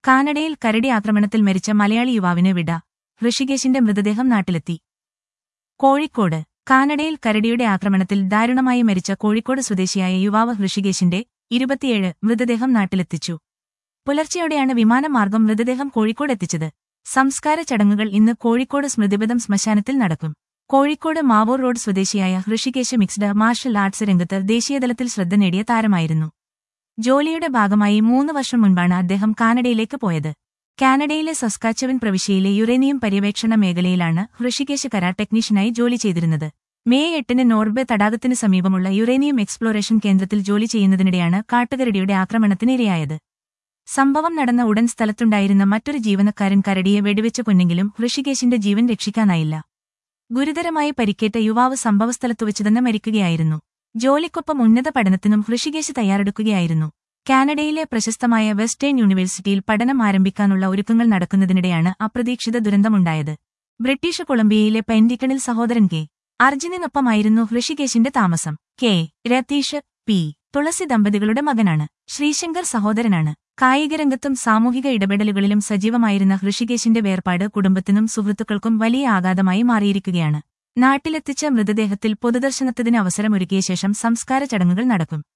കാനഡയിൽ കരടി ആക്രമണത്തിൽ മരിച്ച മലയാളി യുവാവിന് വിട. ഋഷികേശിന്റെ മൃതദേഹം നാട്ടിലെത്തി. കോഴിക്കോട് കാനഡയിൽ കരടിയുടെ ആക്രമണത്തിൽ ദാരുണമായി മരിച്ച കോഴിക്കോട് സ്വദേശിയായ യുവാവ് ഋഷികേശിന്റെ 27 മൃതദേഹം നാട്ടിലെത്തിച്ചു. പുലർച്ചെയോടെയാണ് വിമാനമാർഗം മൃതദേഹം കോഴിക്കോടെത്തിച്ചത്. സംസ്കാര ചടങ്ങുകൾ ഇന്ന് കോഴിക്കോട് സ്മൃതിപഥം ശ്മശാനത്തിൽ നടക്കും. കോഴിക്കോട് മാവൂർ റോഡ് സ്വദേശിയായ ഋഷികേശ് മിക്സ്ഡ് മാർഷൽ ആർട്സ് രംഗത്ത് ദേശീയതലത്തിൽ ശ്രദ്ധ നേടിയ താരമായിരുന്നു. ജോലിയുടെ ഭാഗമായി 3 വർഷം മുൻപാണ് അദ്ദേഹം കാനഡയിലേക്ക് പോയത്. കാനഡയിലെ സസ്കാച്ചവൻ പ്രവിശ്യയിലെ യുറേനിയം പര്യവേക്ഷണ മേഖലയിലാണ് ഋഷികേശ് കരാർ ടെക്നീഷ്യനായി ജോലി ചെയ്തിരുന്നത്. മെയ് 8 നോർബെ തടാകത്തിന് സമീപമുള്ള യുറേനിയം എക്സ്പ്ലോറേഷൻ കേന്ദ്രത്തിൽ ജോലി ചെയ്യുന്നതിനിടെയാണ് കാട്ടുകരടിയുടെ ആക്രമണത്തിന് ഇരയായത്. സംഭവം നടന്ന ഉടൻ സ്ഥലത്തുണ്ടായിരുന്ന മറ്റൊരു ജീവനക്കാരൻ കരടിയെ വെടിവെച്ച് കൊന്നെങ്കിലും ഋഷികേശിന്റെ ജീവൻ രക്ഷിക്കാനായില്ല. ഗുരുതരമായി പരിക്കേറ്റ യുവാവ് സംഭവസ്ഥലത്തുവച്ചുതന്നെ മരിക്കുകയായിരുന്നു. ജോലിക്കൊപ്പം ഉന്നത പഠനത്തിനും ഋഷികേശ് തയ്യാറെടുക്കുകയായിരുന്നു. കാനഡയിലെ പ്രശസ്തമായ വെസ്റ്റേൺ യൂണിവേഴ്സിറ്റിയിൽ പഠനം ആരംഭിക്കാനുള്ള ഒരുക്കങ്ങൾ നടക്കുന്നതിനിടെയാണ് അപ്രതീക്ഷിത ദുരന്തമുണ്ടായത്. ബ്രിട്ടീഷ് കൊളംബിയയിലെ പെൻഡിക്കണിൽ സഹോദരൻ കെ. അർജുനനൊപ്പമായിരുന്നു ഋഷികേശിന്റെ താമസം. കെ. രതീഷ് പി. തുളസി ദമ്പതികളുടെ മകനാണ്. ശ്രീശങ്കർ സഹോദരനാണ്. കായികരംഗത്തും സാമൂഹിക ഇടപെടലുകളിലും സജീവമായിരുന്ന ഋഷികേശിന്റെ വേർപാട് കുടുംബത്തിനും സുഹൃത്തുക്കൾക്കും വലിയ ആഘാതമായി മാറിയിരിക്കുകയാണ്. നാട്ടിലെത്തിച്ച മൃതദേഹത്തിൽ പൊതുദർശനത്തിന് അവസരമൊരുക്കിയ ശേഷം സംസ്കാര ചടങ്ങുകൾ നടക്കും.